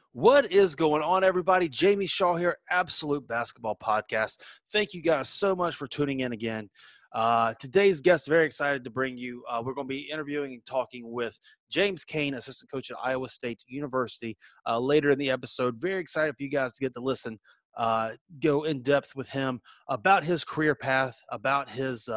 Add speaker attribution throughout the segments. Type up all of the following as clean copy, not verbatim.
Speaker 1: What is going on, everybody? Jamie Shaw here, Absolute Basketball Podcast. Thank you guys so much for tuning in again. Today's guest, very excited to bring you. We're going to be interviewing and talking with James Cain, assistant coach at Iowa State University, later in the episode. Very excited for you guys to get to listen, go in depth with him about his career path, about his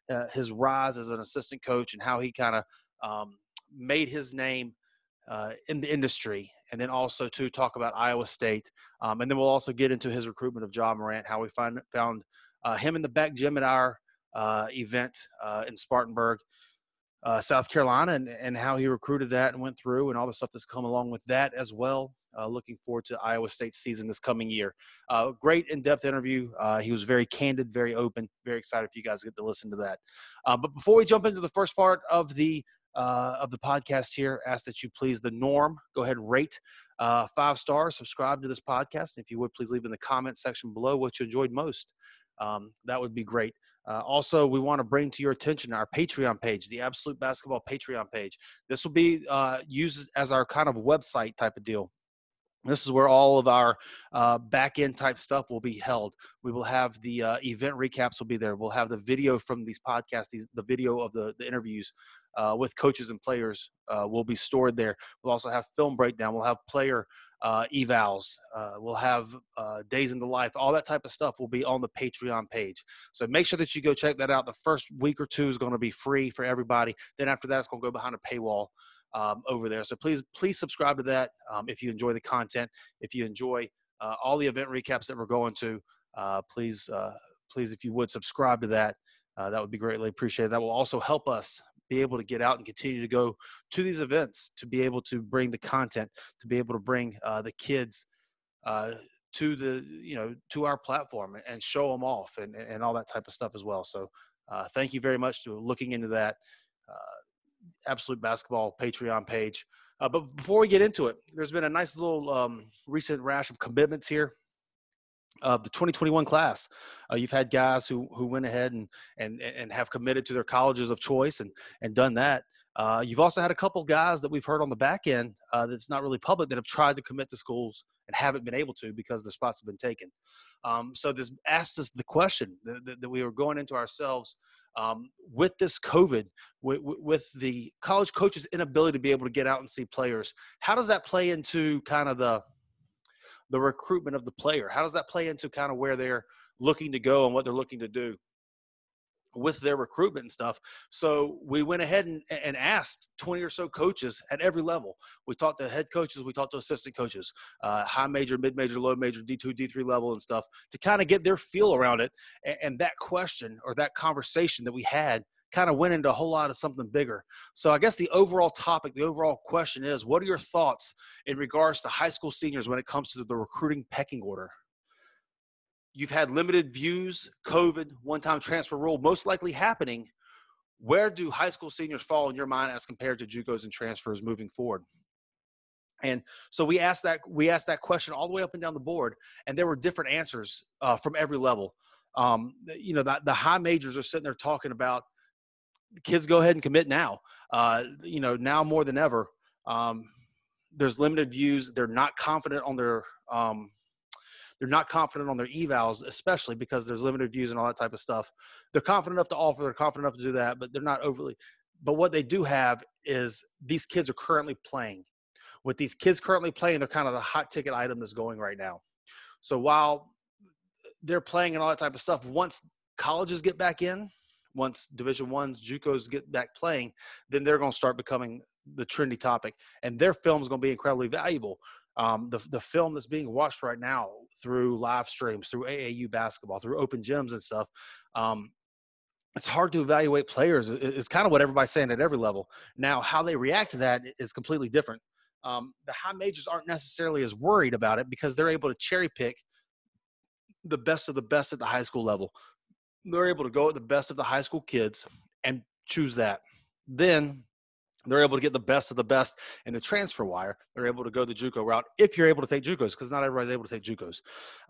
Speaker 1: rise as an assistant coach, and how he kind of made his name in the industry, and then also to talk about Iowa State. And then we'll also get into his recruitment of Ja Morant, how we found him in the back gym at our event in Spartanburg, South Carolina, and how he recruited that and went through, and all the stuff that's come along with that as well. Looking forward to Iowa State's season this coming year. Great in-depth interview. He was very candid, very open, very excited for you guys to get to listen to that. But before we jump into the first part of the podcast here, ask that you please, the norm, go ahead and rate 5 stars, subscribe to this podcast, and if you would, please leave in the comment section below what you enjoyed most. That would be great. Also, we want to bring to your attention our Patreon page, the Absolute Basketball Patreon page. This will be used as our kind of website type of deal. This is where all of our back-end type stuff will be held. We will have the event recaps will be there. We'll have the video from these podcasts, the video of the interviews with coaches and players will be stored there. We'll also have film breakdown. We'll have player evals. We'll have days in the life. All that type of stuff will be on the Patreon page. So make sure that you go check that out. The first week or two is going to be free for everybody. Then after that, it's going to go behind a paywall over there. So please subscribe to that if you enjoy the content. If you enjoy all the event recaps that we're going to, please, if you would, subscribe to that. That would be greatly appreciated. That will also help us be able to get out and continue to go to these events, to be able to bring the content, to be able to bring the kids to our platform and show them off and all that type of stuff as well. So thank you very much for looking into that. Absolute Basketball Patreon page. But before we get into it, there's been a nice little recent rash of commitments here of the 2021 class. You've had guys who went ahead and have committed to their colleges of choice and done that. You've also had a couple guys that we've heard on the back end that's not really public that have tried to commit to schools and haven't been able to because their spots have been taken. So this asked us the question that we were going into ourselves with this COVID, with the college coaches' inability to be able to get out and see players. How does that play into kind of the recruitment of the player? How does that play into kind of where they're looking to go and what they're looking to do with their recruitment and stuff? So we went ahead and asked 20 or so coaches at every level. We talked to head coaches, we talked to assistant coaches, high major, mid-major, low major, D2, D3 level and stuff, to kind of get their feel around it. And that question or that conversation that we had kind of went into a whole lot of something bigger. So I guess the overall topic, the overall question is, what are your thoughts in regards to high school seniors when it comes to the recruiting pecking order? You've had limited views, COVID, one-time transfer rule, most likely happening. Where do high school seniors fall in your mind as compared to JUCOs and transfers moving forward? And so we asked that question all the way up and down the board, and there were different answers from every level. The high majors are sitting there talking about, kids, go ahead and commit now. Now more than ever. There's limited views. They're not confident on their evals, especially because there's limited views and all that type of stuff. They're confident enough to offer. They're confident enough to do that, but they're not overly. But what they do have is these kids are currently playing. With these kids currently playing, they're kind of the hot ticket item that's going right now. So while they're playing and all that type of stuff, once colleges get back in, once Division I's, JUCOs get back playing, then they're going to start becoming the trendy topic, and their film is going to be incredibly valuable. The film that's being watched right now through live streams, through AAU basketball, through open gyms and stuff, it's hard to evaluate players. It's kind of what everybody's saying at every level. Now, how they react to that is completely different. The high majors aren't necessarily as worried about it because they're able to cherry pick the best of the best at the high school level. They're able to go at the best of the high school kids and choose that. Then they're able to get the best of the best in the transfer wire. They're able to go the JUCO route if you're able to take JUCOs, because not everybody's able to take JUCOs.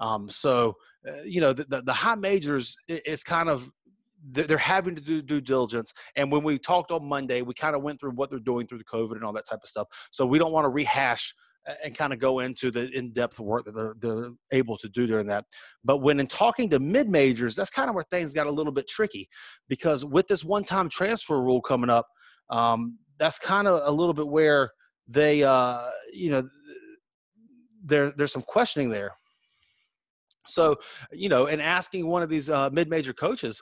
Speaker 1: The high majors, it's kind of they're having to do due diligence. And when we talked on Monday, we kind of went through what they're doing through the COVID and all that type of stuff. So we don't want to rehash and kind of go into the in-depth work that they're able to do during that. But when in talking to mid-majors, that's kind of where things got a little bit tricky, because with this one-time transfer rule coming up, that's kind of a little bit where they, there's some questioning there. So, and asking one of these mid-major coaches,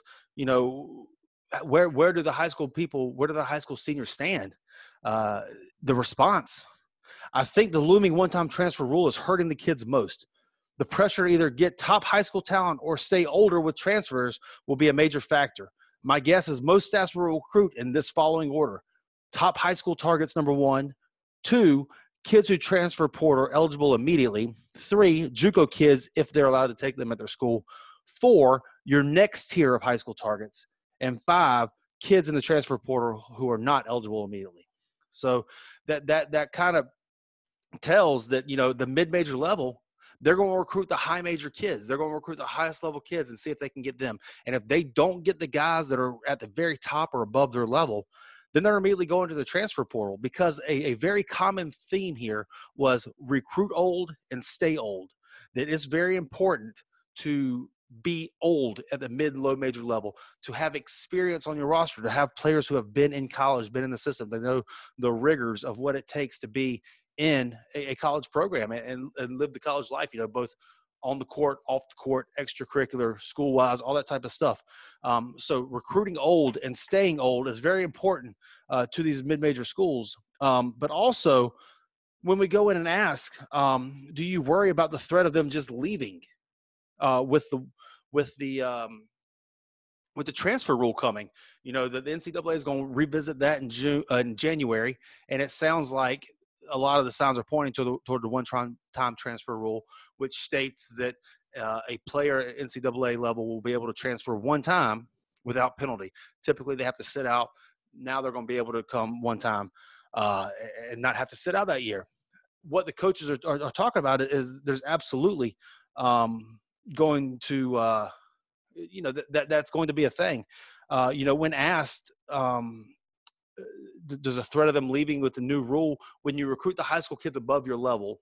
Speaker 1: where do the high school seniors stand? The response, I think the looming one-time transfer rule is hurting the kids most. The pressure to either get top high school talent or stay older with transfers will be a major factor. My guess is most staffs will recruit in this following order: top high school targets, number 1; 2, kids who transfer portal eligible immediately; 3, JUCO kids if they're allowed to take them at their school; 4, your next tier of high school targets; and 5, kids in the transfer portal who are not eligible immediately. So that kind of tells that, the mid-major level, they're going to recruit the high major kids. They're going to recruit the highest level kids and see if they can get them. And if they don't get the guys that are at the very top or above their level, then they're immediately going to the transfer portal, because a very common theme here was recruit old and stay old. That it's very important to be old at the mid and low major level, to have experience on your roster, to have players who have been in college, been in the system, they know the rigors of what it takes to be in a college program and live the college life, both on the court, off the court, extracurricular, school-wise, all that type of stuff. So recruiting old and staying old is very important to these mid-major schools. But also, when we go in and ask, do you worry about the threat of them just leaving with the transfer rule coming? The NCAA is going to revisit that in January, and it sounds like a lot of the signs are pointing toward the one-time transfer rule, which states that a player at NCAA level will be able to transfer one time without penalty. Typically, they have to sit out. Now they're going to be able to come one time and not have to sit out that year. What the coaches are talking about is there's absolutely going to that's going to be a thing. When asked, there's a threat of them leaving with the new rule. When you recruit the high school kids above your level,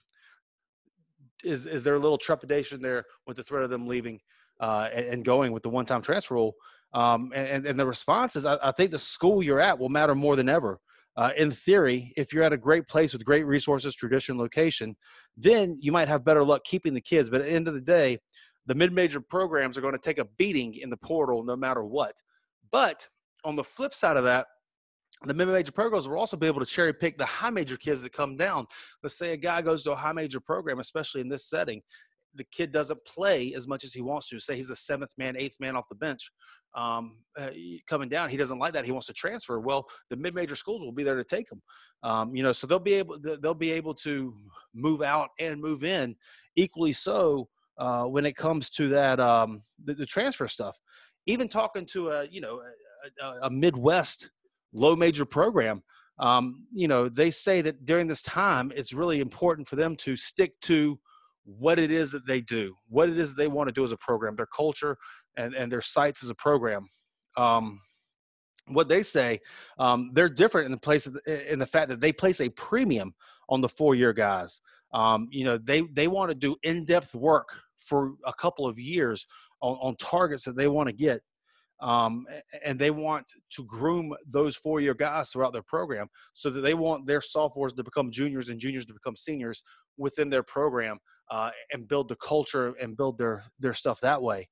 Speaker 1: is there a little trepidation there with the threat of them leaving and going with the one-time transfer rule? And the response is, I think the school you're at will matter more than ever. In theory, if you're at a great place with great resources, tradition, location, then you might have better luck keeping the kids. But at the end of the day, the mid-major programs are going to take a beating in the portal no matter what. But on the flip side of that, the mid-major programs will also be able to cherry pick the high major kids that come down. Let's say a guy goes to a high major program, especially in this setting. The kid doesn't play as much as he wants to. Say he's the 7th man, 8th man off the bench coming down. He doesn't like that. He wants to transfer. Well, the mid-major schools will be there to take him. So they'll be able to move out and move in equally so when it comes to that the transfer stuff. Even talking to a Midwest low major program, they say that during this time, it's really important for them to stick to what it is that they do, what it is they want to do as a program, their culture and their sites as a program. What they say, they're different in the fact that they place a premium on the 4-year guys. They want to do in-depth work for a couple of years on targets that they want to get. And they want to groom those 4-year guys throughout their program so that they want their sophomores to become juniors and juniors to become seniors within their program and build the culture and build their stuff that way.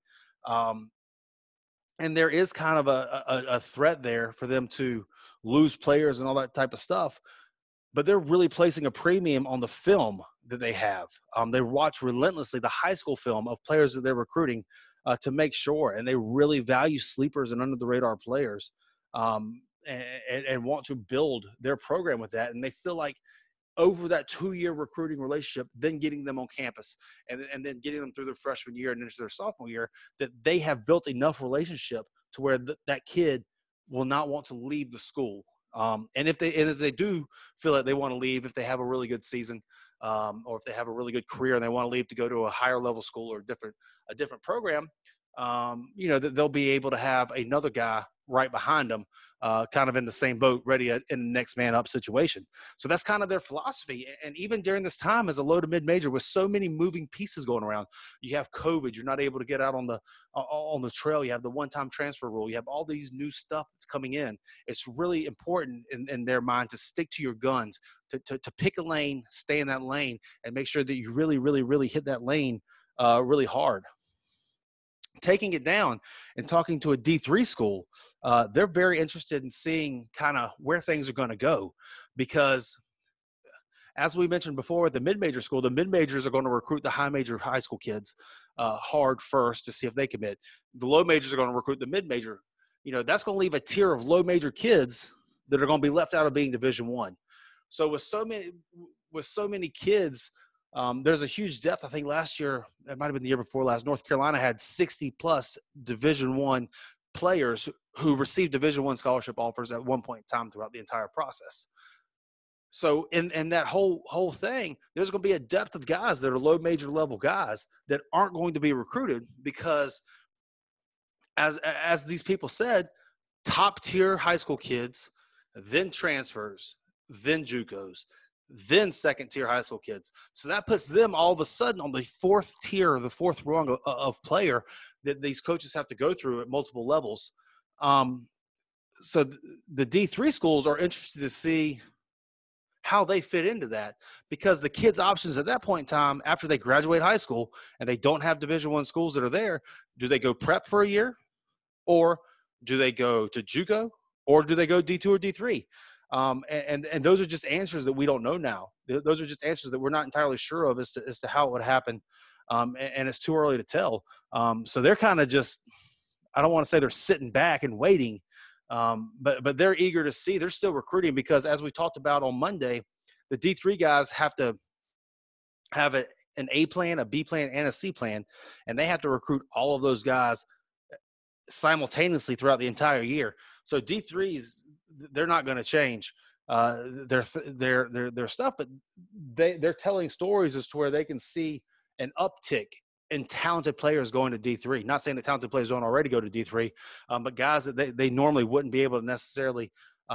Speaker 1: And there is kind of a threat there for them to lose players and all that type of stuff. But they're really placing a premium on the film that they have. They watch relentlessly the high school film of players that they're recruiting to make sure, and they really value sleepers and under the radar players, and want to build their program with that. And they feel like over that 2-year recruiting relationship, then getting them on campus and then getting them through their freshman year and into their sophomore year, that they have built enough relationship to where that kid will not want to leave the school. And if they do feel like they want to leave, if they have a really good season, or if they have a really good career and they want to leave to go to a higher level school or a different program, that they'll be able to have another guy right behind them, kind of in the same boat, ready in the next man up situation. So that's kind of their philosophy. And even during this time as a low to mid major, with so many moving pieces going around, you have COVID, you're not able to get out on the trail. You have the one-time transfer rule. You have all these new stuff that's coming in. It's really important in their mind to stick to your guns, to pick a lane, stay in that lane, and make sure that you really, really, really hit that lane really hard. Taking it down and talking to a D3 school, they're very interested in seeing kind of where things are going to go, because as we mentioned before, at the mid-major school, the mid-majors are going to recruit the high-major high school kids hard first to see if they commit. The low majors are going to recruit the mid-major. That's going to leave a tier of low-major kids that are going to be left out of being Division I. So with so many kids, there's a huge depth. I think last year, it might have been the year before last, North Carolina had 60-plus Division I players who received Division I scholarship offers at one point in time throughout the entire process. So in that whole thing, there's going to be a depth of guys that are low major level guys that aren't going to be recruited because, as these people said, top tier high school kids, then transfers, then JUCOs, then second tier high school kids. So that puts them all of a sudden on the fourth tier, the fourth rung of player that these coaches have to go through at multiple levels. So the D3 schools are interested to see how they fit into that, because the kids' options at that point in time, after they graduate high school and they don't have Division I schools that are there, do they go prep for a year, or do they go to JUCO, or do they go D2 or D3? And those are just answers that we don't know now. Those are just answers that we're not entirely sure of as to how it would happen, and it's too early to tell. So they're kind of just, I don't want to say they're sitting back and waiting, but they're eager to see. They're still recruiting because, as we talked about on Monday, the D3 guys have to have an A plan, a B plan, and a C plan, and they have to recruit all of those guys simultaneously throughout the entire year. So D3s, they're not going to change their stuff, but they're telling stories as to where they can see an uptick in talented players going to D3. Not saying that talented players don't already go to D3, but guys that they normally wouldn't be able to necessarily,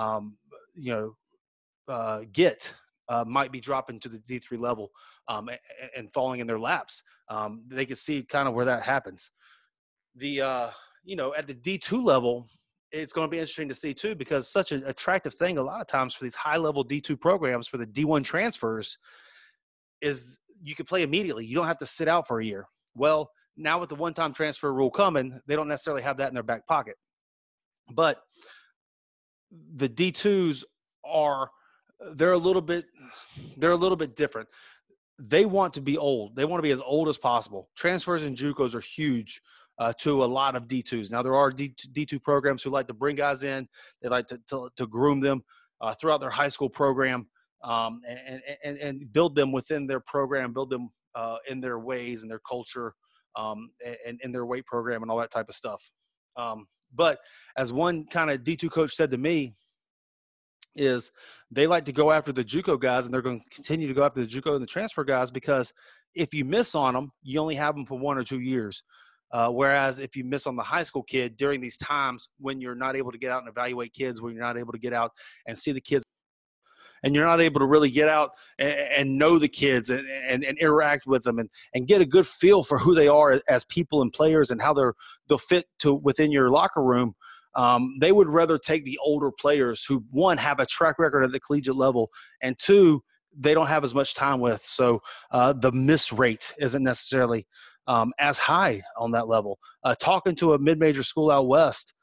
Speaker 1: get might be dropping to the D3 level and falling in their laps. They can see kind of where that happens. At the D2 level, it's going to be interesting to see too, because such an attractive thing a lot of times for these high-level D2 programs for the D1 transfers is you can play immediately. You don't have to sit out for a year. Well, now with the one-time transfer rule coming, they don't necessarily have that in their back pocket. But the D2s they're a little bit different. They want to be old. They want to be as old as possible. Transfers and JUCOs are huge to a lot of D2s. Now, there are D2 programs who like to bring guys in. They like to groom them throughout their high school program, and build them within their program, build them in their ways and their culture, and in their weight program and all that type of stuff. But as one kind of D2 coach said to me, is they like to go after the JUCO guys, and they're going to continue to go after the JUCO and the transfer guys, because if you miss on them, you only have them for 1 or 2 years. Whereas if you miss on the high school kid during these times when you're not able to get out and evaluate kids, when you're not able to get out and see the kids, and you're not able to really get out and know the kids and interact with them and get a good feel for who they are as people and players and how they'll fit to within your locker room, they would rather take the older players who, one, have a track record at the collegiate level, and two, they don't have as much time with. So the miss rate isn't necessarily as high on that level. Talking to a mid-major school out west,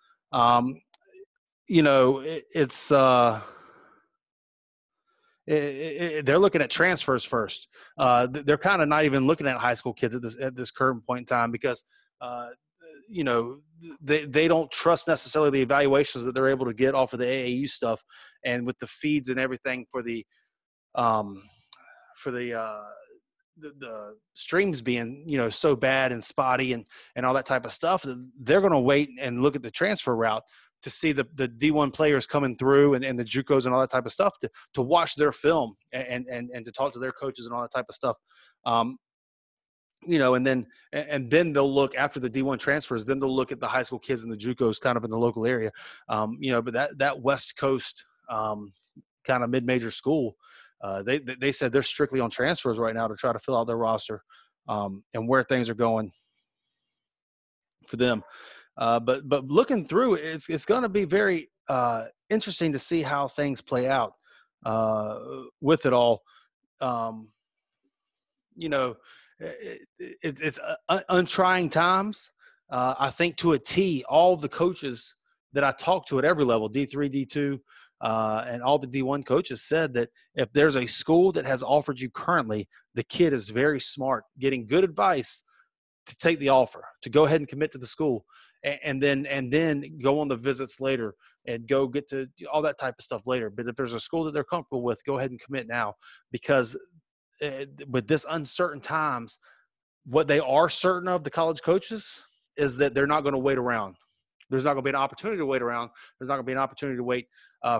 Speaker 1: they're looking at transfers first. They're kind of not even looking at high school kids at this current point in time, because they don't trust necessarily the evaluations that they're able to get off of the AAU stuff, and with the feeds and everything for the streams being so bad and spotty and all that type of stuff, they're going to wait and look at the transfer route to see the D1 players coming through and the JUCOs and all that type of stuff to watch their film and to talk to their coaches and all that type of stuff. and then they'll look after the D1 transfers. Then they'll look at the high school kids and the JUCOs kind of in the local area. But that West Coast kind of mid-major school, they said they're strictly on transfers right now to try to fill out their roster and where things are going for them. But looking through, it's going to be very interesting to see how things play out with it all. It's untrying times. I think to a T, all the coaches that I talked to at every level, D3, D2, and all the D1 coaches said that if there's a school that has offered you currently, the kid is very smart, getting good advice to take the offer, to go ahead and commit to the school, and then go on the visits later and go get to all that type of stuff later. But if there's a school that they're comfortable with, go ahead and commit now, because with this uncertain times, what they are certain of, the college coaches, is that they're not going to wait around. There's not going to be an opportunity to wait around. There's not going to be an opportunity to wait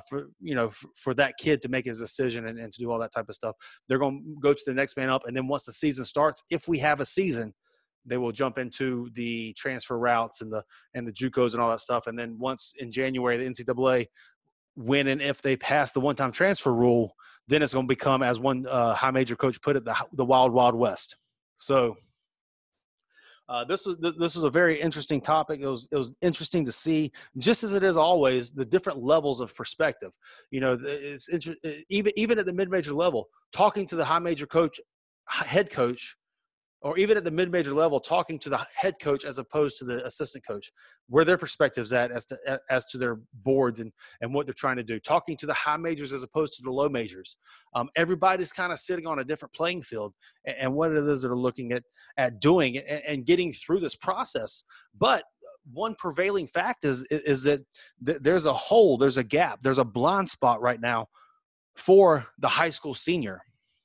Speaker 1: for that kid to make his decision and to do all that type of stuff. They're going to go to the next man up. And then once the season starts, if we have a season, they will jump into the transfer routes and the JUCOs and all that stuff. And then once in January, the NCAA, when and if they pass the one-time transfer rule, then it's going to become, as one high major coach put it, the wild, wild west. So this was a very interesting topic. It was interesting to see, just as it is always, the different levels of perspective. It's even at the mid-major level, talking to the high major coach, head coach, or even at the mid-major level, talking to the head coach as opposed to the assistant coach, where their perspective's at as to their boards and what they're trying to do. Talking to the high majors as opposed to the low majors. Everybody's kind of sitting on a different playing field and what it is that are looking at doing and getting through this process. But one prevailing fact is that there's a hole, there's a gap, there's a blind spot right now for the high school senior.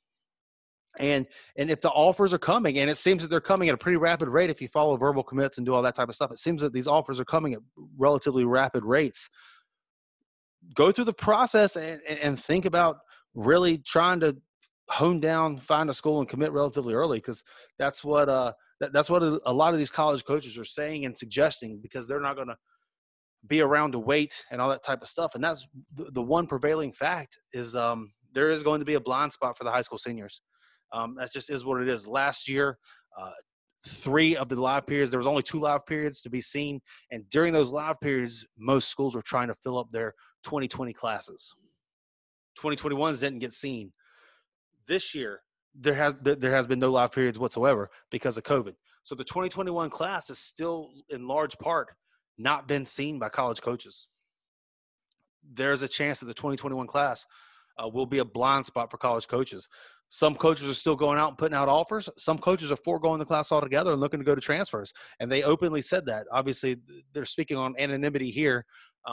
Speaker 1: And if the offers are coming, and it seems that they're coming at a pretty rapid rate, if you follow verbal commits and do all that type of stuff, it seems that these offers are coming at relatively rapid rates. Go through the process and think about really trying to hone down, find a school and commit relatively early, because that's what a lot of these college coaches are saying and suggesting, because they're not going to be around to wait and all that type of stuff. And that's the one prevailing fact is there is going to be a blind spot for the high school seniors. That just is what it is. Last year, 3 of the live periods, there was only 2 live periods to be seen. And during those live periods, most schools were trying to fill up their 2020 classes. 2021s didn't get seen. This year, there has been no live periods whatsoever because of COVID. So the 2021 class is still, in large part, not been seen by college coaches. There's a chance that the 2021 class will be a blind spot for college coaches. Some coaches are still going out and putting out offers. Some coaches are foregoing the class altogether and looking to go to transfers. And they openly said that. Obviously, they're speaking on anonymity here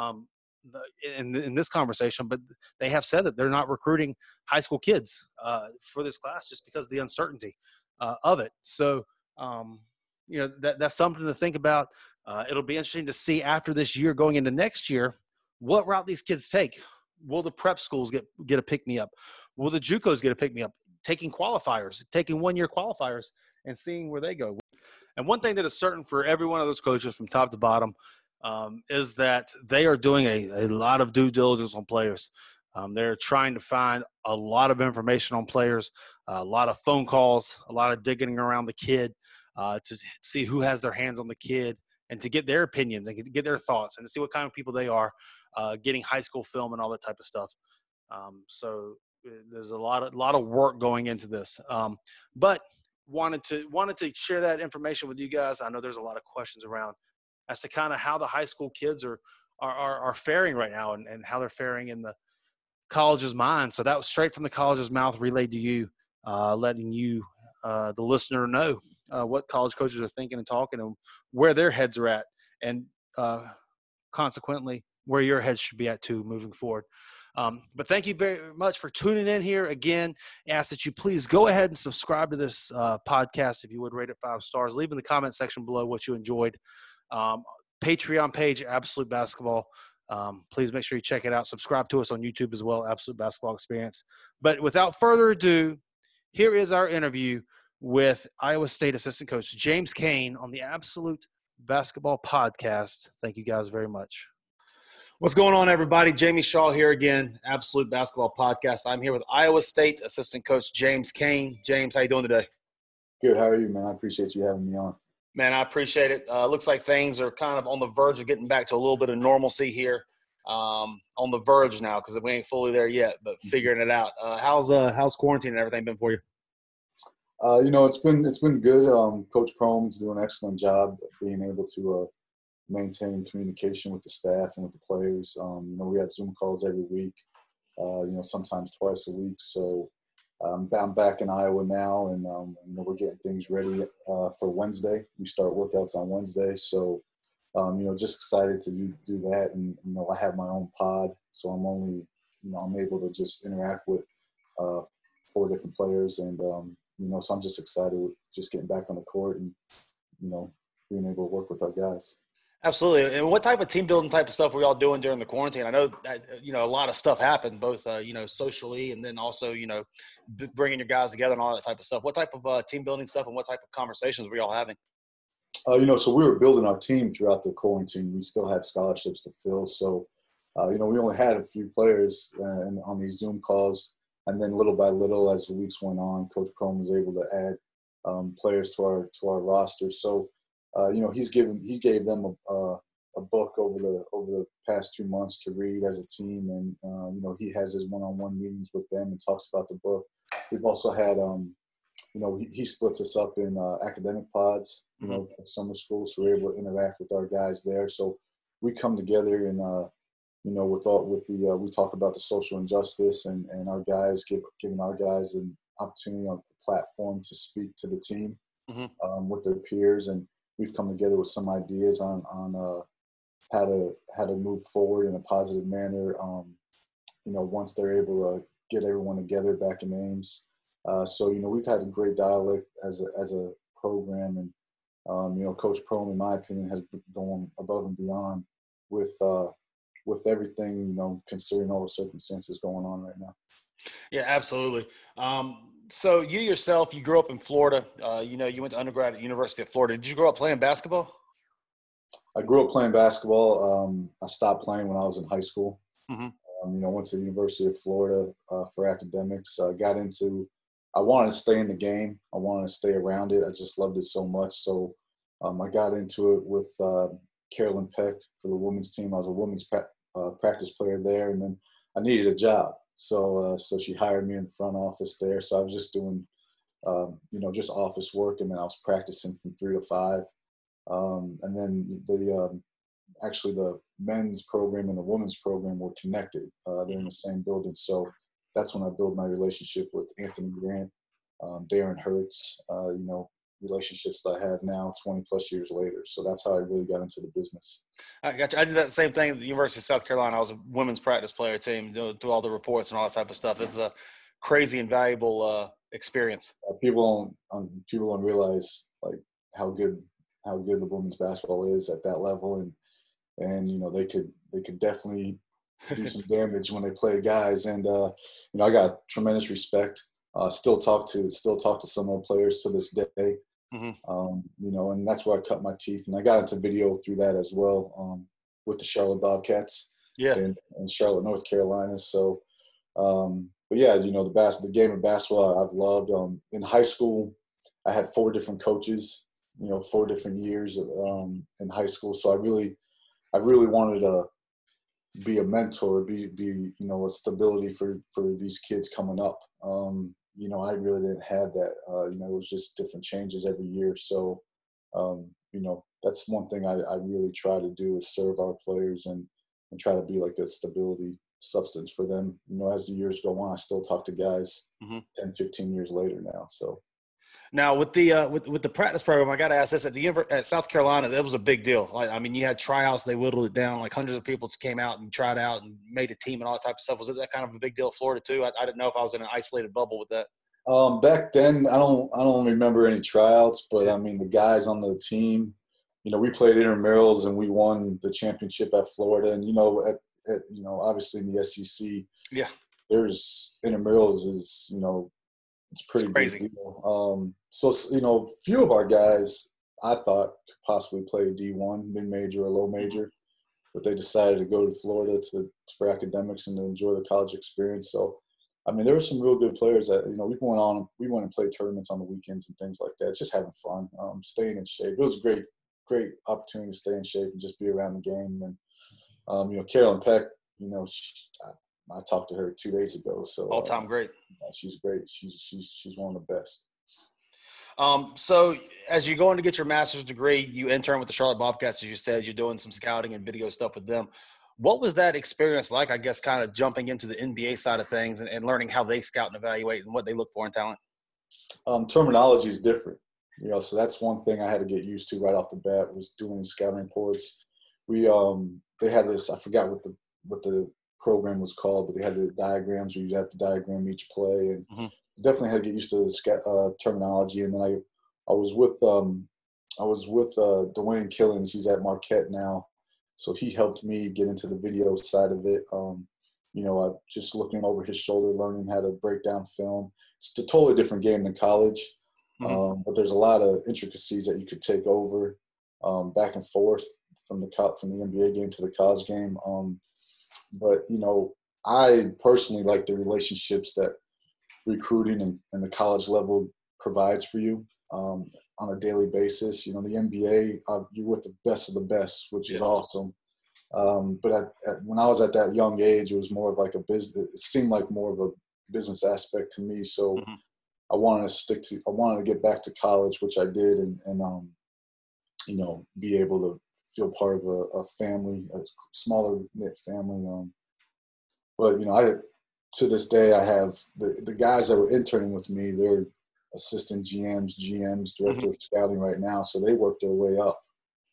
Speaker 1: in this conversation, but they have said that they're not recruiting high school kids for this class just because of the uncertainty of it. So, that's something to think about. It'll be interesting to see after this year going into next year what route these kids take. Will the prep schools get a pick-me-up? Will the JUCOs get a pick-me-up? Taking qualifiers, taking one-year qualifiers and seeing where they go. And one thing that is certain for every one of those coaches from top to bottom is that they are doing a lot of due diligence on players. They're trying to find a lot of information on players, a lot of phone calls, a lot of digging around the kid to see who has their hands on the kid and to get their opinions and get their thoughts and to see what kind of people they are, getting high school film and all that type of stuff. So there's a lot of work going into this, but wanted to share that information with you guys. I know there's a lot of questions around as to kind of how the high school kids are faring right now and how they're faring in the college's mind. So that was straight from the college's mouth, relayed to you, letting you, the listener, know what college coaches are thinking and talking and where their heads are at, and consequently where your heads should be at too moving forward. But thank you very much for tuning in here. Again, ask that you please go ahead and subscribe to this podcast. If you would, rate it 5 stars. Leave in the comment section below what you enjoyed. Patreon page, Absolute Basketball. Please make sure you check it out. Subscribe to us on YouTube as well, Absolute Basketball Experience. But without further ado, here is our interview with Iowa State assistant coach James Kane on the Absolute Basketball Podcast. Thank you guys very much. What's going on, everybody? Jamie Shaw here again, Absolute Basketball Podcast. I'm here with Iowa State assistant coach James Kane. James, how you doing today?
Speaker 2: Good. How are you, man? I appreciate you having me on.
Speaker 1: Man, I appreciate it. Looks like things are kind of on the verge of getting back to a little bit of normalcy here. On the verge now, because we ain't fully there yet, but figuring it out. How's quarantine and everything been for you?
Speaker 2: It's been good. Coach Prome's doing an excellent job being able to maintain communication with the staff and with the players. We have Zoom calls every week. Sometimes twice a week. So I'm back in Iowa now, and we're getting things ready for Wednesday. We start workouts on Wednesday, so. Just excited to do that. And, I have my own pod, so I'm able to just interact with 4 different players. And, so I'm just excited with just getting back on the court and, being able to work with our guys.
Speaker 1: Absolutely. And what type of team building type of stuff were y'all doing during the quarantine? I know, a lot of stuff happened, both, socially and then also, bringing your guys together and all that type of stuff. What type of team building stuff and what type of conversations were y'all having?
Speaker 2: So we were building our team throughout the quarantine. We still had scholarships to fill. So, we only had a few players on these Zoom calls. And then little by little, as the weeks went on, Coach Prome was able to add players to our roster. So, he gave them a book over the past 2 months to read as a team. And, he has his one-on-one meetings with them and talks about the book. We've also had he splits us up in academic pods, for summer school, so we're able to interact with our guys there. So we come together and, we talk about the social injustice and our guys, giving our guys an opportunity on a platform to speak to the team with their peers. And we've come together with some ideas on how to move forward in a positive manner, once they're able to get everyone together back in Ames. So we've had a great dialogue as a program, and Coach Prome, in my opinion, has gone above and beyond with everything, considering all the circumstances going on right now.
Speaker 1: Yeah, absolutely. So you yourself, you grew up in Florida. You went to undergrad at the University of Florida. Did you grow up playing basketball?
Speaker 2: I grew up playing basketball. I stopped playing when I was in high school.
Speaker 1: Mm-hmm.
Speaker 2: Went to the University of Florida for academics. I wanted to stay in the game. I wanted to stay around it. I just loved it so much. So I got into it with Carolyn Peck for the women's team. I was a women's practice player there, and then I needed a job. So she hired me in the front office there. So I was just doing, just office work, and then I was practicing from 3 to 5. And then the men's program and the women's program were connected. They're in the same building. So that's when I built my relationship with Anthony Grant, Darren Hertz, relationships that I have now 20 plus years later. So that's how I really got into the business.
Speaker 1: I got you. I did that same thing at the University of South Carolina. I was a women's practice player team, do all the reports and all that type of stuff. It's a crazy and valuable experience.
Speaker 2: People don't realize like how good the women's basketball is at that level, and they could definitely do some damage when they play guys. And I got tremendous respect. Still talk to some of the players to this day. Mm-hmm. And that's where I cut my teeth. And I got into video through that as well, with the Charlotte Bobcats.
Speaker 1: Yeah.
Speaker 2: In Charlotte, North Carolina. So, but yeah, the game of basketball I've loved. In high school, I had 4 different coaches. 4 different years in high school. So I really wanted to be a mentor, be a stability for these kids coming up. I really didn't have that. It was just different changes every year. So, that's one thing I really try to do is serve our players and try to be like a stability substance for them. As the years go on, I still talk to guys 10, 15 years later now. So.
Speaker 1: Now, with the practice program, I got to ask this: at South Carolina, that was a big deal. You had tryouts; they whittled it down. Like hundreds of people came out and tried out and made a team and all that type of stuff. Was it that kind of a big deal at Florida too? I didn't know if I was in an isolated bubble with that.
Speaker 2: Back then, I don't remember any tryouts, but the guys on the team, we played intramurals and we won the championship at Florida. And obviously in the SEC,
Speaker 1: yeah,
Speaker 2: there's intramurals is It's a pretty big
Speaker 1: crazy.
Speaker 2: deal. So, you know, few of our guys I thought could possibly play D1, mid-major or low major, but they decided to go to Florida for academics and to enjoy the college experience. So, I mean, there were some real good players that, you know, we went and played tournaments on the weekends and things like that, just having fun, staying in shape. It was a great opportunity to stay in shape and just be around the game. And, you know, Carolyn Peck, you know, I talked to her 2 days ago. So
Speaker 1: All-time great.
Speaker 2: she's great. She's one of the best.
Speaker 1: So as you're going to get your master's degree, you intern with the Charlotte Bobcats, as you said, you're doing some scouting and video stuff with them. What was that experience like, I guess, kind of jumping into the NBA side of things and learning how they scout and evaluate and what they look for in talent?
Speaker 2: Terminology is different, you know, so that's one thing I had to get used to right off the bat was doing scouting reports. They had this, I forgot what the program was called, but they had the diagrams where you had to diagram each play, and definitely had to get used to the terminology. And then I was with Dwayne Killings. He's at Marquette now, so he helped me get into the video side of it. You know, just looking over his shoulder, learning how to break down film. It's a totally different game than college, but there's a lot of intricacies that you could take over back and forth from the NBA game to the college game. But, you know, I personally like the relationships that recruiting and the college level provides for you on a daily basis. You know, the NBA, you're with the best of the best, which is awesome. But when I was at that young age, it was more of like a business. It seemed like more of a business aspect to me. So I wanted to get back to college, which I did, and you know, be able to feel part of a family, a smaller knit family. But you know, to this day, I have the guys that were interning with me. They're assistant GMs, director of scouting right now. So they worked their way up.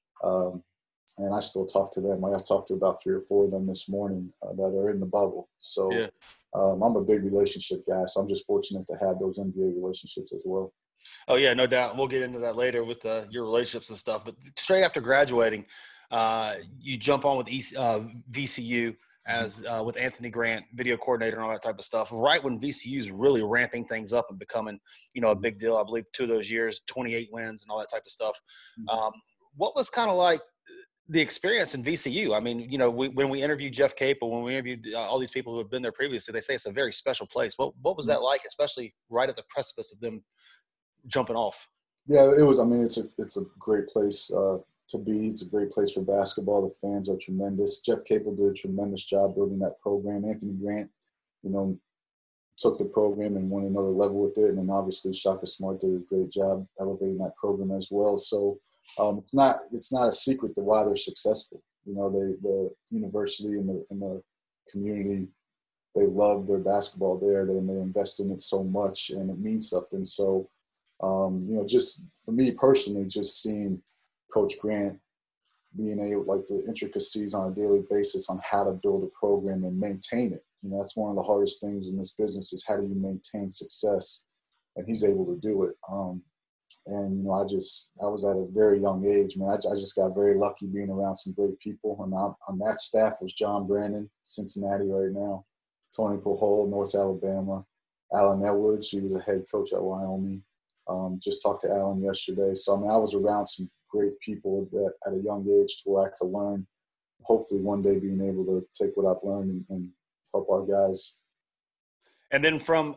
Speaker 2: And I still talk to them. I talked to about 3 or 4 of them this morning that are in the bubble. So I'm a big relationship guy. So I'm just fortunate to have those NBA relationships as well.
Speaker 1: Oh, yeah, no doubt. We'll get into that later with your relationships and stuff. But straight after graduating, you jump on with VCU as with Anthony Grant, video coordinator and all that type of stuff, right when VCU is really ramping things up and becoming, you know, a big deal. I believe 2 of those years, 28 wins and all that type of stuff. What was kind of like the experience in VCU? I mean, you know, when we interviewed Jeff Capel, when we interviewed all these people who have been there previously, they say it's a very special place. What was that like, especially right at the precipice of them jumping off?
Speaker 2: Yeah, it was. I mean, it's a great place to be. It's a great place for basketball. The fans are tremendous. Jeff Capel did a tremendous job building that program. Anthony Grant, you know, took the program and went another level with it. And then obviously Shaka Smart did a great job elevating that program as well. So it's not a secret to why they're successful. You know, the university and the community, they love their basketball there, and they invest in it so much, and it means something. So, you know, just for me personally, just seeing Coach Grant being able, like, the intricacies on a daily basis on how to build a program and maintain it. You know, that's one of the hardest things in this business is how do you maintain success, and he's able to do it. And, you know, I was at a very young age, man. I just got very lucky being around some great people. And on that staff was John Brandon, Cincinnati right now, Tony Pujols, North Alabama, Alan Edwards, who was a head coach at Wyoming. Just talked to Alan yesterday. So, I mean, I was around some great people that at a young age to where I could learn, hopefully one day being able to take what I've learned and help our guys.
Speaker 1: And then from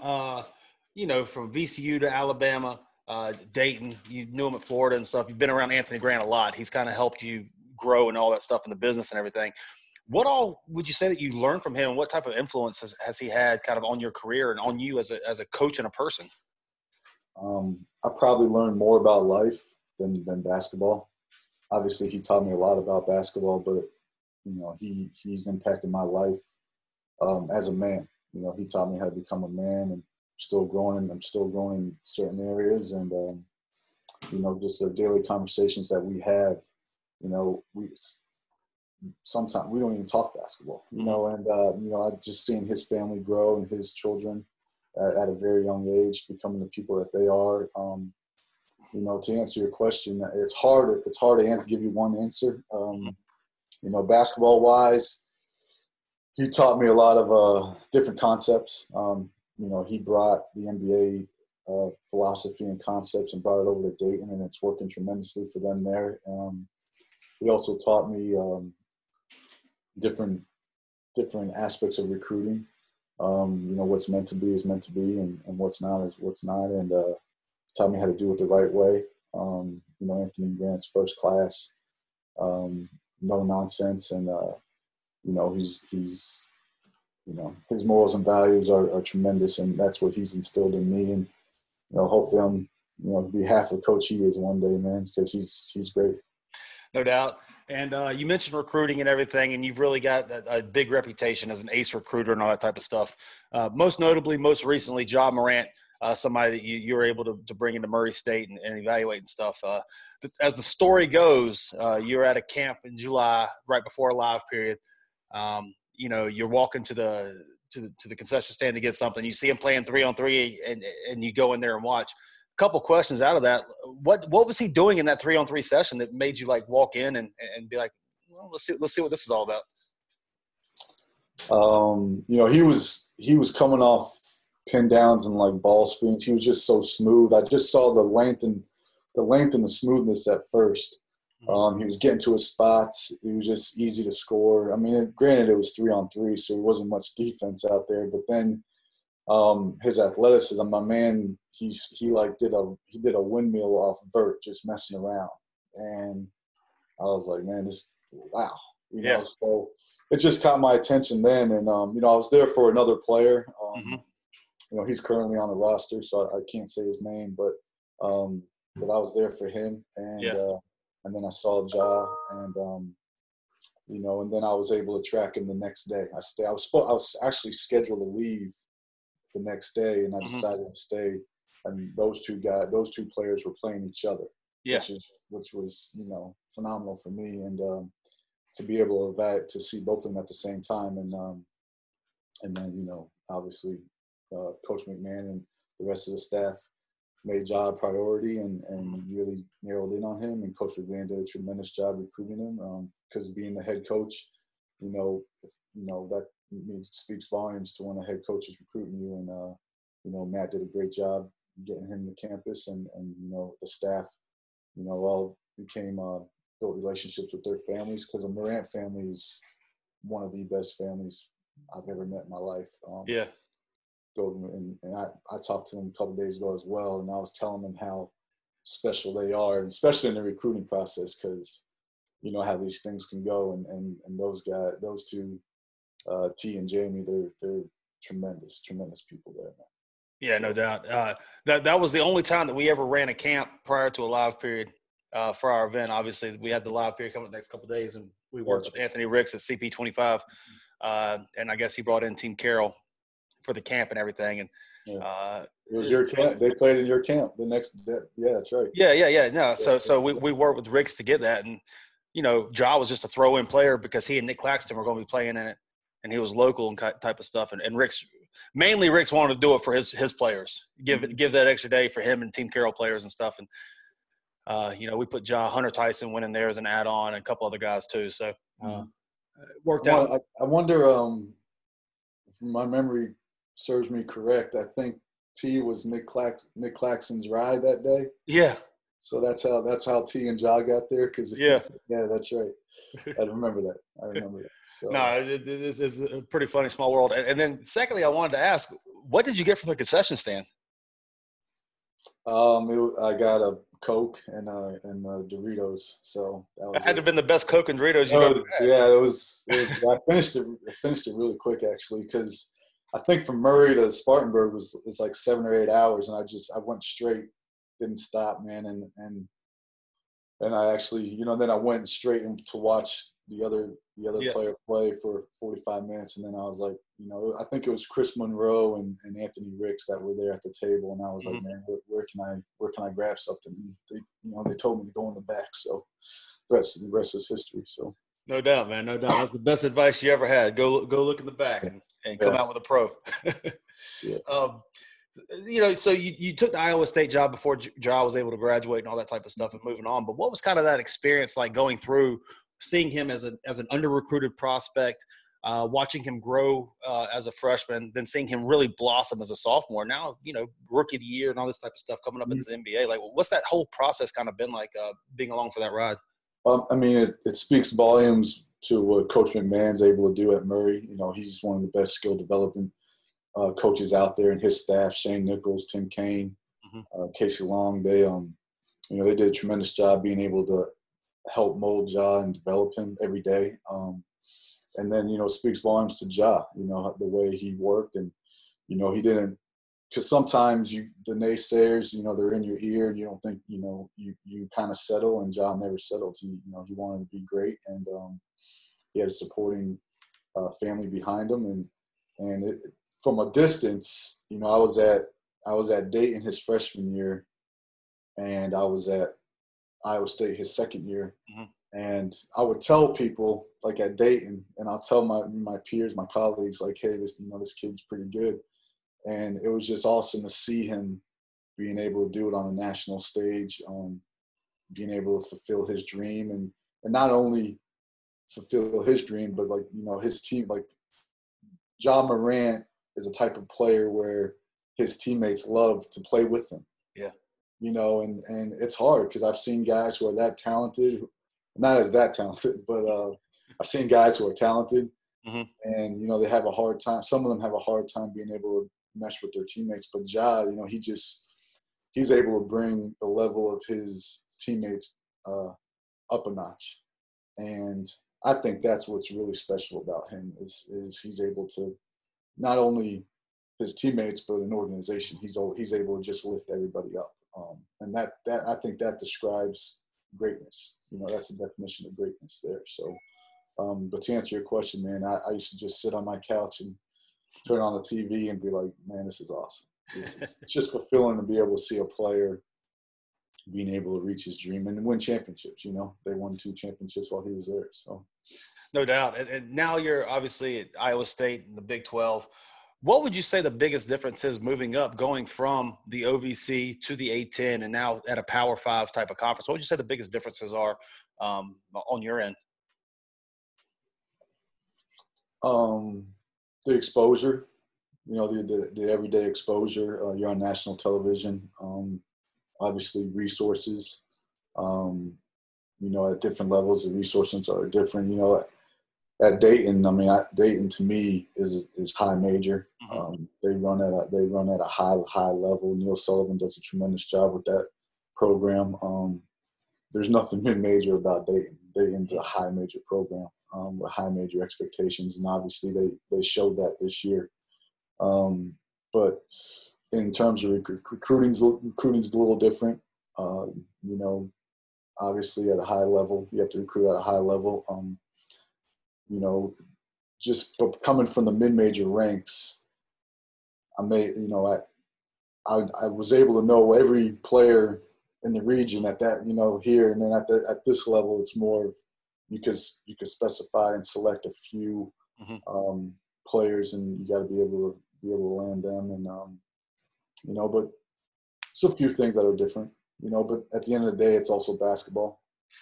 Speaker 1: VCU to Alabama, Dayton, you knew him at Florida and stuff. You've been around Anthony Grant a lot. He's kind of helped you grow and all that stuff in the business and everything. What all would you say that you learned from him? What type of influence has he had kind of on your career and on you as a coach and a person?
Speaker 2: I probably learned more about life than basketball. Obviously, he taught me a lot about basketball, but, you know, he's impacted my life as a man. You know, he taught me how to become a man, and I'm still growing in certain areas. And, you know, just the daily conversations that we have, you know, sometimes we don't even talk basketball, you know, and, you know, I just seeing his family grow and his children at a very young age, becoming the people that they are. You know, to answer your question, it's hard to give you one answer. You know, basketball wise, he taught me a lot of different concepts. You know, he brought the NBA philosophy and concepts and brought it over to Dayton, and it's working tremendously for them there. He also taught me different aspects of recruiting. What's meant to be is meant to be, and what's not is what's not, and taught me how to do it the right way. Anthony Grant's first class, no nonsense, and he's his morals and values are tremendous, and that's what he's instilled in me. And hopefully I'm be half the coach he is one day, man, because he's great.
Speaker 1: No doubt. And you mentioned recruiting and everything, and you've really got a big reputation as an ace recruiter and all that type of stuff. Most notably, most recently, Ja Morant, somebody that you were able to bring into Murray State and evaluate and stuff. As the story goes, you were at a camp in July, right before a live period. You're walking to the concession stand to get something. You see him playing 3-on-3, and you go in there and watch. Couple questions out of that. What was he doing in that 3-on-3 session that made you walk in and be like, well, let's see what this is all about?
Speaker 2: He was coming off pin downs and ball screens. He was just so smooth. I just saw the length and the smoothness at first. He was getting to his spots. It was just easy to score. I mean, granted it was 3-on-3, so there wasn't much defense out there, but then his athleticism, my man, he did a windmill off vert, just messing around, and I was like, man, wow, so it just caught my attention then, and I was there for another player, he's currently on the roster, so I can't say his name, but I was there for him, and then I saw Ja, and and then I was able to track him the next day. I was actually scheduled to leave the next day, and I decided to stay. And those two players were playing each other, which was phenomenal for me, and to be able to see both of them at the same time, and then obviously Coach McMahon and the rest of the staff made Ja a priority and really narrowed in on him, and Coach McMahon did a tremendous job recruiting him, because being the head coach, that speaks volumes to when a head coach is recruiting you, and Matt did a great job getting him to campus, and the staff all built relationships with their families, because the Morant family is one of the best families I've ever met in my life. And I talked to them a couple of days ago as well, and I was telling them how special they are, and especially in the recruiting process, because how these things can go, and those two, T and Jamie, they're tremendous people there, man.
Speaker 1: Yeah, no doubt. That was the only time that we ever ran a camp prior to a live period for our event. Obviously, we had the live period coming the next couple of days, and we worked with Anthony Ricks at CP25, and I guess he brought in Team Carroll for the camp and everything. And
Speaker 2: it was your camp. They played in your camp the next day. Yeah, that's right.
Speaker 1: Yeah. No, so we worked with Ricks to get that, and Ja was just a throw-in player because he and Nick Claxton were going to be playing in it, and he was local and type of stuff. And Ricks wanted to do it for his players, give that extra day for him and Team Carroll players and stuff. And we put Hunter Tyson went in there as an add-on, and a couple other guys too. So it worked out.
Speaker 2: I wonder, if my memory serves me correct, I think T was Nick Claxton's ride that day.
Speaker 1: Yeah.
Speaker 2: So that's how T and Ja got there. Yeah, that's right. I remember that. So.
Speaker 1: No, it is a pretty funny small world. And then secondly, I wanted to ask, what did you get from the concession stand?
Speaker 2: I got a Coke and Doritos. So that
Speaker 1: had to have been the best Coke and Doritos you've ever had.
Speaker 2: Yeah, it was. I finished it really quick, actually, because I think from Murray to Spartanburg was like 7 or 8 hours, and I went straight. Didn't stop, man, and I actually, then I went straight in to watch the other player play for 45 minutes, and then I was like, I think it was Chris Monroe and Anthony Ricks that were there at the table, and I was like, man, where can I grab something? And they told me to go in the back, so the rest is history. So
Speaker 1: no doubt, man, no doubt. That's the best advice you ever had. Go look in the back and come out with a pro. So you took the Iowa State job before Ja was able to graduate and all that type of stuff and moving on. But what was kind of that experience like going through, seeing him as an under-recruited prospect, watching him grow as a freshman, then seeing him really blossom as a sophomore. Now, rookie of the year and all this type of stuff coming up into the NBA. Like, what's that whole process kind of been like being along for that ride?
Speaker 2: I mean, it speaks volumes to what Coach McMahon's able to do at Murray. He's one of the best skill development coaches out there, and his staff, Shane Nichols, Tim Kaine, Casey Long, they did a tremendous job being able to help mold Ja and develop him every day. And then, it speaks volumes to Ja, the way he worked. And, he didn't – because sometimes the naysayers, they're in your ear and you don't think, you kind of settle, and Ja never settled. He wanted to be great, and he had a supporting family behind him. And from a distance, I was at Dayton his freshman year, and I was at Iowa State his second year. And I would tell people, like at Dayton, and I'll tell my peers, my colleagues, like, hey, this kid's pretty good. And it was just awesome to see him being able to do it on a national stage, being able to fulfill his dream, and not only fulfill his dream, but his team, like Ja Morant is a type of player where his teammates love to play with him.
Speaker 1: Yeah.
Speaker 2: And it's hard because I've seen guys who are that talented, not as that talented, but I've seen guys who are talented, and they have a hard time. Some of them have a hard time being able to mesh with their teammates. But Ja, he's able to bring the level of his teammates up a notch, and I think that's what's really special about him is he's able to not only his teammates but an organization. He's able to just lift everybody up, and that I think that describes greatness. That's the definition of greatness there. So, but to answer your question, man, I used to just sit on my couch and turn on the TV and be like, man, this is awesome. It's just fulfilling to be able to see a player being able to reach his dream and win championships. They won 2 championships while he was there. So,
Speaker 1: no doubt. And now you're obviously at Iowa State in the Big 12. What would you say the biggest difference is moving up, going from the OVC to the A10 and now at a Power 5 type of conference? What would you say the biggest differences are on your end?
Speaker 2: The exposure, the everyday exposure. You're on national television. Obviously, resources. At different levels, the resources are different. At Dayton, Dayton to me is high major. They run at a high level. Neil Sullivan does a tremendous job with that program. There's nothing mid-major about Dayton. Dayton's a high major program with high major expectations, and obviously they showed that this year. But in terms of recruiting's a little different. Obviously at a high level, you have to recruit at a high level. Just coming from the mid-major ranks, I was able to know every player in the region at that, here, and then at this level, it's more of you could specify and select a few players, and you got to be able to land them, and but it's a few things that are different, But at the end of the day, it's also basketball.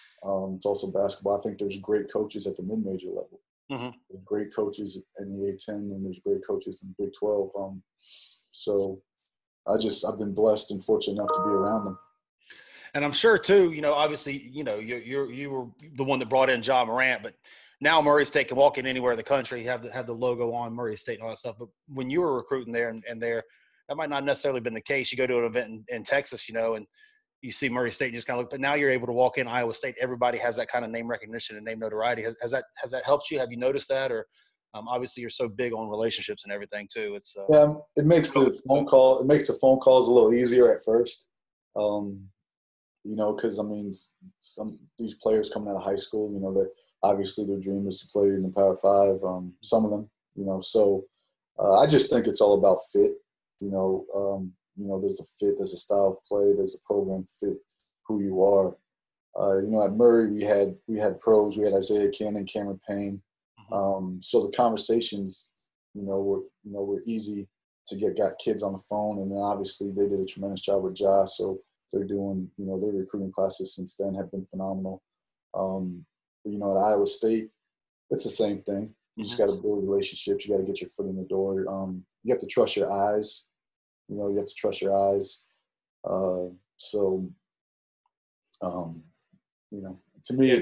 Speaker 2: I think there's great coaches at the mid-major level. There's great coaches in the A10, and there's great coaches in the Big 12. So I've been blessed and fortunate enough to be around them.
Speaker 1: And I'm sure too, obviously, you were the one that brought in Ja Morant, but now Murray State can walk in anywhere in the country, have the logo on Murray State and all that stuff. But when you were recruiting there and there, that might not necessarily been the case. You go to an event in Texas, and you see Murray State and just kind of look, but now you're able to walk in Iowa State. Everybody has that kind of name recognition and name notoriety. Has that helped you? Have you noticed that? Or obviously you're so big on relationships and everything too. It's
Speaker 2: it makes the phone calls a little easier at first. Because some these players coming out of high school, that obviously their dream is to play in the Power 5. Some of them, so I just think it's all about fit. There's a fit, there's a style of play, there's a program fit, who you are. At Murray we had pros, we had Isaiah Cannon, Cameron Payne. So the conversations, were easy to got kids on the phone, and then obviously they did a tremendous job with Ja. So they're doing, their recruiting classes since then have been phenomenal. At Iowa State, it's the same thing. You just got to build relationships. You got to get your foot in the door. You have to trust your eyes. You have to trust your eyes. So, to me,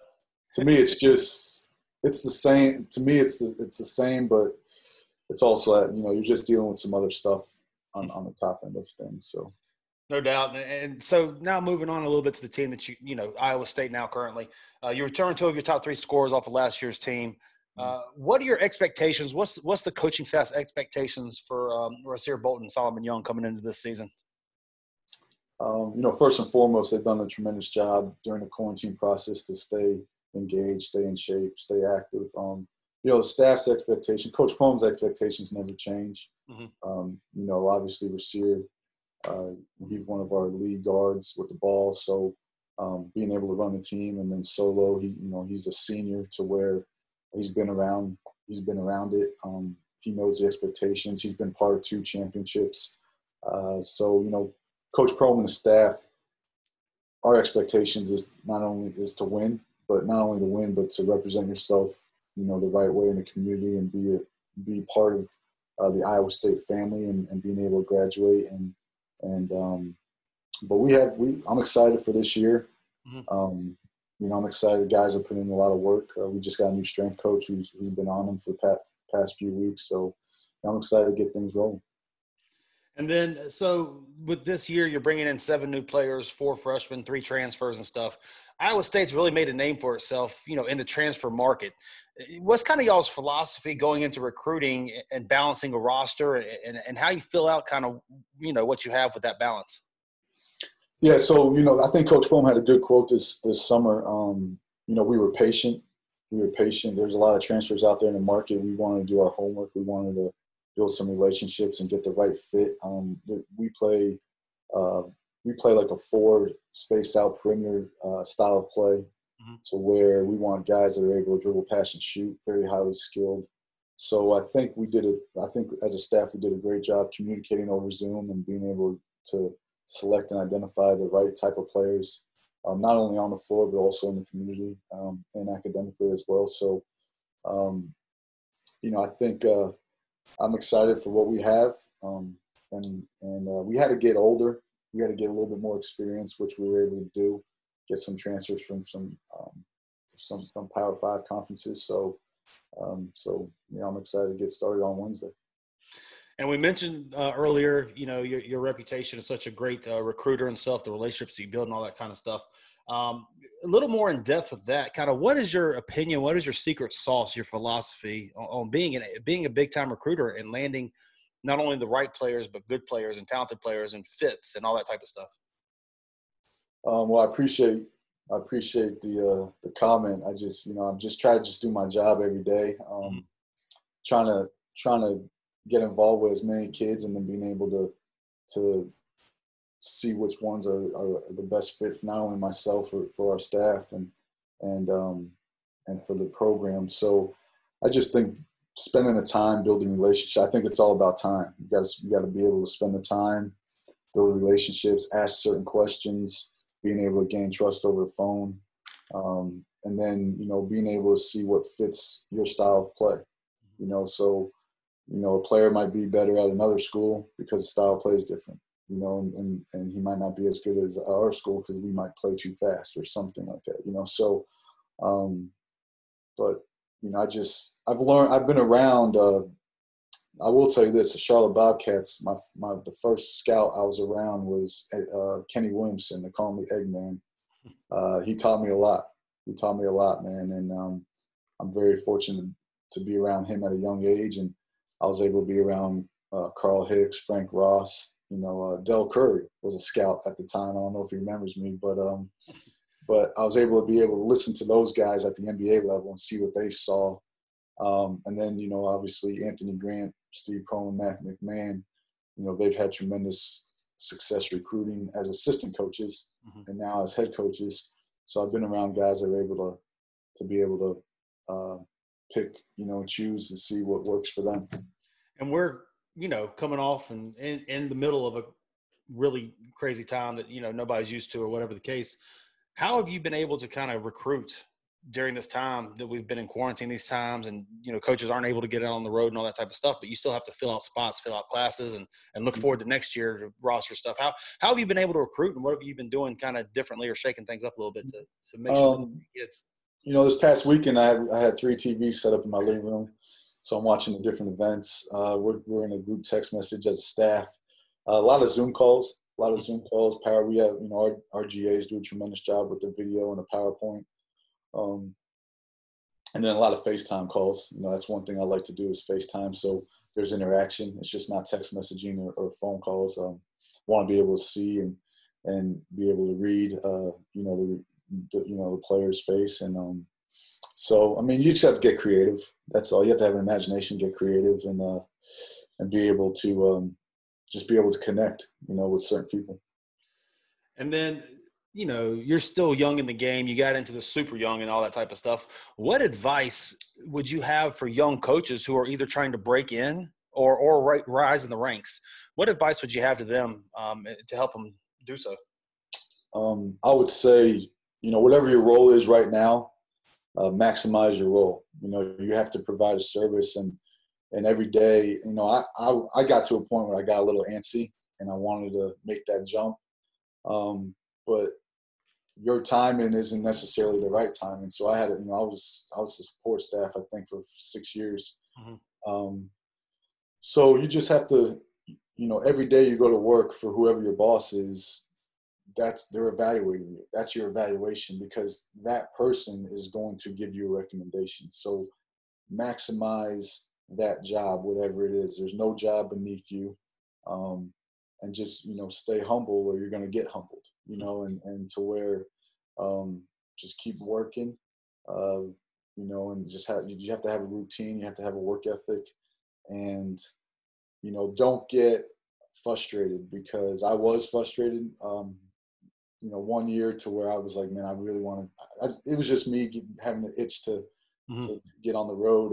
Speaker 2: it's the same. To me, it's the same, but it's also, you're just dealing with some other stuff on the top end of things. So.
Speaker 1: No doubt. And so now moving on a little bit to the team that Iowa State now currently, you returned two of your top three scorers off of last year's team. What are your expectations? What's the coaching staff's expectations for Rasir Bolton and Solomon Young coming into this season?
Speaker 2: First and foremost, they've done a tremendous job during the quarantine process to stay engaged, stay in shape, stay active. The staff's expectation, Coach Prohm's expectations never change. Obviously Rasir, he's one of our lead guards with the ball, so being able to run the team, and then Solo, he's a senior to where he's been around it. He knows the expectations. He's been part of 2 championships. So Coach Prohm and the staff, our expectations is not only to win, but to represent yourself, the right way in the community and be part of the Iowa State family and being able to graduate but I'm excited for this year. I'm excited. Guys are putting in a lot of work. We just got a new strength coach who's been on them for the past few weeks. So I'm excited to get things rolling.
Speaker 1: And then, so with this year, you're bringing in 7 new players, 4 freshmen, 3 transfers and stuff. Iowa State's really made a name for itself, in the transfer market. What's kind of y'all's philosophy going into recruiting and balancing a roster and how you fill out kind of, what you have with that balance?
Speaker 2: Yeah, so, I think Coach Prohm had a good quote this summer. We were patient. There's a lot of transfers out there in the market. We wanted to do our homework. We wanted to build some relationships and get the right fit. We play like a 4 spaced out perimeter style of play, to where we want guys that are able to dribble, pass, and shoot, very highly skilled. So I think as a staff we did a great job communicating over Zoom and being able to select and identify the right type of players, not only on the floor but also in the community and academically as well. So I think I'm excited for what we have, and we had to get older. We had to get a little bit more experience, which we were able to do. Get some transfers from some Power 5 conferences. So I'm excited to get started on Wednesday.
Speaker 1: And we mentioned earlier, your reputation as such a great recruiter and stuff, the relationships that you build and all that kind of stuff. A little more in depth with that, kind of what is your opinion? What is your secret sauce, your philosophy on being a big time recruiter and landing not only the right players, but good players and talented players and fits and all that type of stuff?
Speaker 2: Well, I appreciate the comment. I'm just trying to just do my job every day. Trying to get involved with as many kids and then being able to see which ones are the best fit for not only myself, for our staff and for the program. So I just think spending the time building relationships, I think it's all about time. You got to be able to spend the time, build relationships, ask certain questions, being able to gain trust over the phone, and then being able to see what fits your style of play. So a player might be better at another school because the style of play is different. And he might not be as good as our school because we might play too fast or something like that. So, but I've been around. I will tell you this: the Charlotte Bobcats. The first scout I was around was Kenny Williamson. They call him the Eggman. He taught me a lot. Man. And I'm very fortunate to be around him at a young age, and I was able to be around Carl Hicks, Frank Ross. Del Curry was a scout at the time. I don't know if he remembers me, but I was able to listen to those guys at the NBA level and see what they saw. And then, obviously Anthony Grant, Steve Prohm, Matt McMahon, they've had tremendous success recruiting as assistant coaches and now as head coaches. So I've been around guys that are able to be able to pick, choose and see what works for them.
Speaker 1: And we're, coming off and in the middle of a really crazy time that, nobody's used to or whatever the case. How have you been able to kind of recruit during this time that we've been in quarantine these times, and coaches aren't able to get out on the road and all that type of stuff, but you still have to fill out spots, fill out classes, and look forward to next year to roster stuff. How have you been able to recruit, and what have you been doing kind of differently or shaking things up a little bit to make sure that kids?
Speaker 2: This past weekend I had 3 TVs set up in my living room, so I'm watching the different events. We're in a group text message as a staff. A lot of Zoom calls. Power. We have our GAs do a tremendous job with the video and the PowerPoint. And then a lot of FaceTime calls. That's one thing I like to do is FaceTime. So there's interaction. It's just not text messaging or phone calls. Want to be able to see and be able to read, the player's face. And so, I mean, you just have to get creative. That's all. You have to have an imagination, get creative, and be able to just be able to connect, with certain people.
Speaker 1: And then, you're still young in the game. You got into the super young and all that type of stuff. What advice would you have for young coaches who are either trying to break in or rise in the ranks? What advice would you have to them to help them do so?
Speaker 2: I would say, whatever your role is right now, maximize your role. You have to provide a service, and every day, I got to a point where I got a little antsy and I wanted to make that jump. But your timing isn't necessarily the right timing. So I had, I was the support staff, I think, for 6 years. Mm-hmm. So you just have to, every day you go to work for whoever your boss is, they're evaluating you. That's your evaluation, because that person is going to give you a recommendation. So maximize that job, whatever it is. There's no job beneath you. And just, stay humble, or you're going to get humbled, and to where just keep working, and you have to have a routine. You have to have a work ethic, and, don't get frustrated, because I was frustrated, 1 year, to where I was like, man, I really want to, it was just me having the itch to get on the road,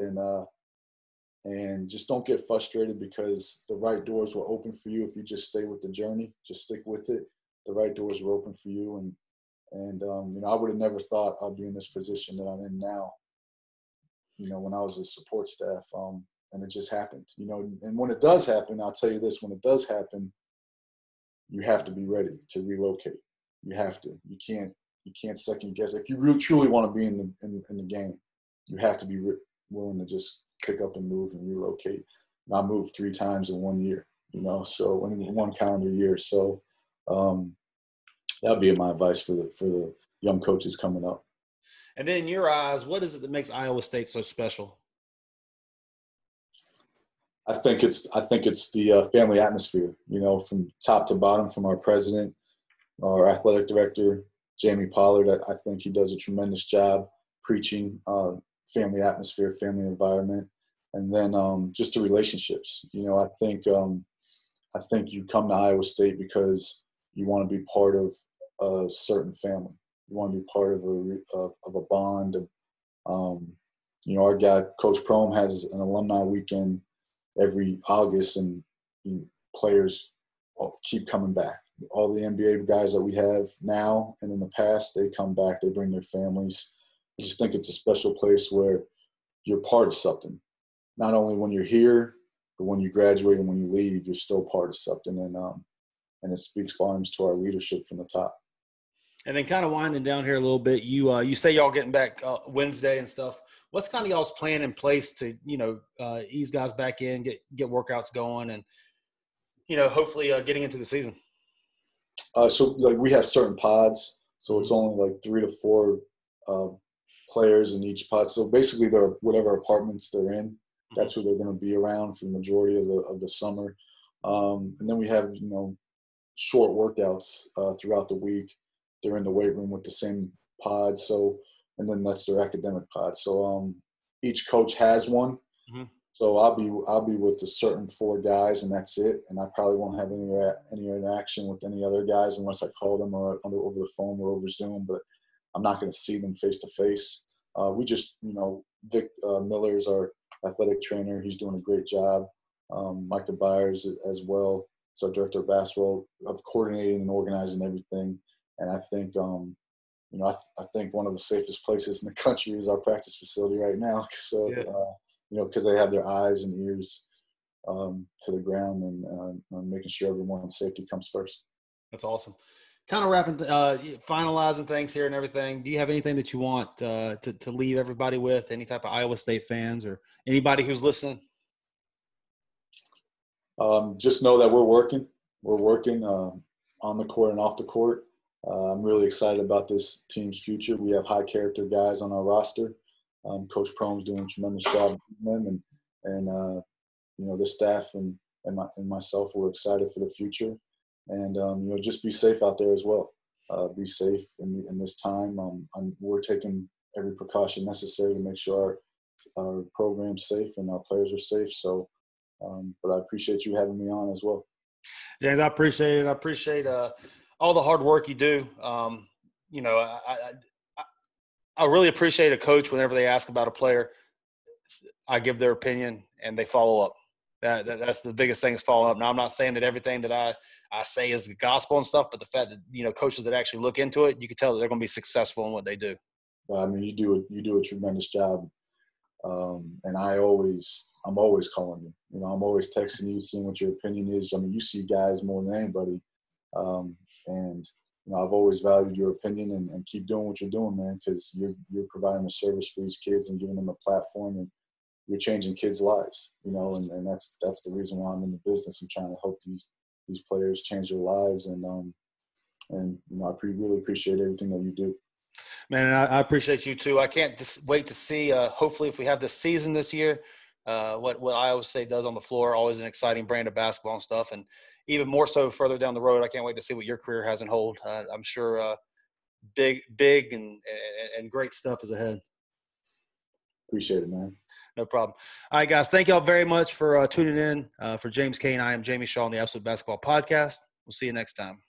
Speaker 2: and just don't get frustrated, because the right doors will open for you if you just stay with the journey, just stick with it. The right doors will open for you. And I would have never thought I'd be in this position that I'm in now, when I was a support staff. And it just happened, and when it does happen, I'll tell you this, when it does happen, you have to be ready to relocate. You have to. You can't second guess. If you really truly want to be in the game, you have to be willing to just pick up and move and relocate. And I moved 3 times in 1 year, so in 1 calendar year. So that'd be my advice for the young coaches coming up.
Speaker 1: And then in your eyes, what is it that makes Iowa State so special?
Speaker 2: I think it's the family atmosphere, from top to bottom, from our president, our athletic director, Jamie Pollard. I think he does a tremendous job preaching family atmosphere, family environment, and then just the relationships. I think you come to Iowa State because you want to be part of a certain family. You want to be part of a bond. Our guy, Coach Prohm, has an alumni weekend every August, and players keep coming back. All the NBA guys that we have now and in the past, they come back, they bring their families. I just think it's a special place where you're part of something. Not only when you're here, but when you graduate and when you leave, you're still part of something. And it speaks volumes to our leadership from the top.
Speaker 1: And then kind of winding down here a little bit, you say y'all getting back Wednesday and stuff. What's kind of y'all's plan in place to, ease guys back in, get workouts going, and, hopefully getting into the season?
Speaker 2: So we have certain pods, so it's only 3 to 4 players in each pod. So basically, they're whatever apartments they're in, that's who they're going to be around for the majority of the summer. And then we have short workouts throughout the week. They're in the weight room with the same pod. So, and then that's their academic pod. So each coach has one. Mm-hmm. So I'll be with a certain 4 guys, and that's it. And I probably won't have any interaction with any other guys unless I call them or over the phone or over Zoom. But I'm not going to see them face to face. We just, Vic Miller's our athletic trainer. He's doing a great job. Micah Byers as well. So director of basketball, of coordinating and organizing everything. And I think you know, I think one of the safest places in the country is our practice facility right now. So,
Speaker 1: Yeah.
Speaker 2: you know, because they have their eyes and ears to the ground, and making sure everyone's safety comes first.
Speaker 1: That's awesome. Kind of wrapping, finalizing things here and everything. Do you have anything that you want to leave everybody with? Any type of Iowa State fans or anybody who's listening?
Speaker 2: Just know that we're working. We're working on the court and off the court. I'm really excited about this team's future. We have high character guys on our roster. Coach Prohm's doing a tremendous job with them, and you know, the staff and myself, we're excited for the future. And you know, just be safe out there as well. Be safe in this time. We're taking every precaution necessary to make sure our program's safe and our players are safe. So, but I appreciate you having me on as well.
Speaker 1: James, I appreciate it. I appreciate all the hard work you do. You know, I really appreciate a coach whenever they ask about a player. I give their opinion and they follow up. That's the biggest thing is following up. Now, I'm not saying that everything that I say is the gospel and stuff, but the fact that, you know, coaches that actually look into it, you can tell that they're going to be successful in what they do.
Speaker 2: I mean, you do a tremendous job. And I'm always calling you. You know, I'm always texting you, seeing what your opinion is. I mean, you see guys more than anybody. And, you know, I've always valued your opinion, and keep doing what you're doing, man, because you're providing a service for these kids and giving them a platform, and you're changing kids' lives, you know, and that's the reason why I'm in the business. I'm trying to help these players change their lives, and you know, I really appreciate everything that you do.
Speaker 1: Man, I appreciate you too. I can't just wait to see, hopefully if we have this season this year, what Iowa State does on the floor. Always an exciting brand of basketball and stuff. And even more so further down the road, I can't wait to see what your career has in hold. I'm sure big and great stuff is ahead.
Speaker 2: Appreciate it, man.
Speaker 1: No problem. All right, guys. Thank y'all very much for tuning in. For James Kane, I am Jamie Shaw on the Absolute Basketball Podcast. We'll see you next time.